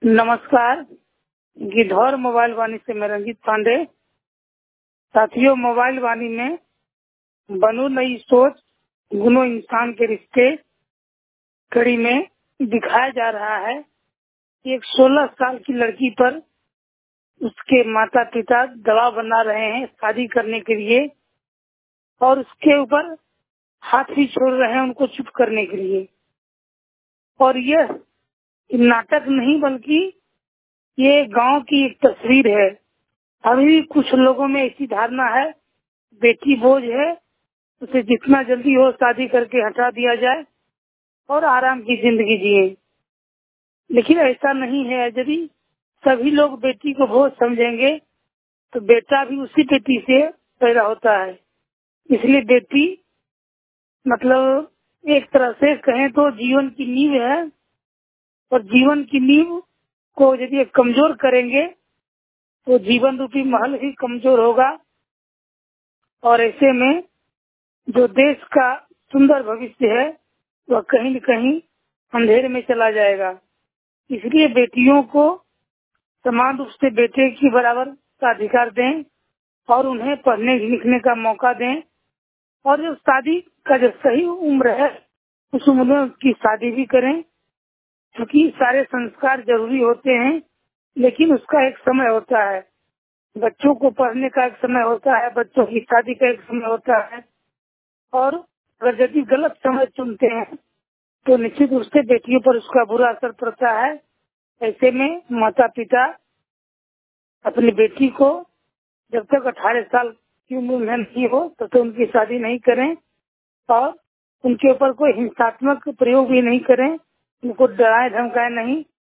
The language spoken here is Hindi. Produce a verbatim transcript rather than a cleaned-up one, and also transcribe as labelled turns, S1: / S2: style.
S1: नमस्कार। गिद्धौर मोबाइल वाणी से मैं रंजीत पांडे। साथियों, मोबाइल वाणी में बनो नई सोच, गुनो इंसान के रिश्ते कड़ी में दिखाया जा रहा है कि एक सोलह साल की लड़की पर उसके माता पिता दबाव बना रहे हैं शादी करने के लिए, और उसके ऊपर हाथ भी छोड़ रहे हैं उनको चुप करने के लिए। और यह नाटक नहीं बल्कि ये गांव की एक तस्वीर है। अभी भी कुछ लोगों में ऐसी धारणा है बेटी बोझ है, उसे जितना जल्दी हो शादी करके हटा दिया जाए और आराम की जिंदगी जिए। लेकिन ऐसा नहीं है। यदि सभी लोग बेटी को बोझ समझेंगे तो बेटा भी उसी बेटी से पैदा होता है। इसलिए बेटी मतलब एक तरह से कहें तो जीवन की नींव है, और जीवन की नींव को यदि कमजोर करेंगे तो जीवन रूपी महल ही कमजोर होगा, और ऐसे में जो देश का सुंदर भविष्य है वह कहीं न कहीं अंधेरे में चला जाएगा। इसलिए बेटियों को समान रूप से बेटे की बराबर का अधिकार दें और उन्हें पढ़ने लिखने का मौका दें, और जो शादी का जो सही उम्र है उस उम्र में उसकी शादी भी करें, क्योंकि सारे संस्कार जरूरी होते हैं लेकिन उसका एक समय होता है। बच्चों को पढ़ने का एक समय होता है, बच्चों की शादी का एक समय होता है, और अगर यदि गलत समय चुनते हैं तो निश्चित रूप से बेटियों पर उसका बुरा असर पड़ता है। ऐसे में माता पिता अपनी बेटी को जब तक अठारह साल की उम्र में नहीं हो तब तक उनकी शादी नहीं करें, और उनके ऊपर कोई हिंसात्मक प्रयोग भी नहीं करें, उनको डराए धमकाए नहीं।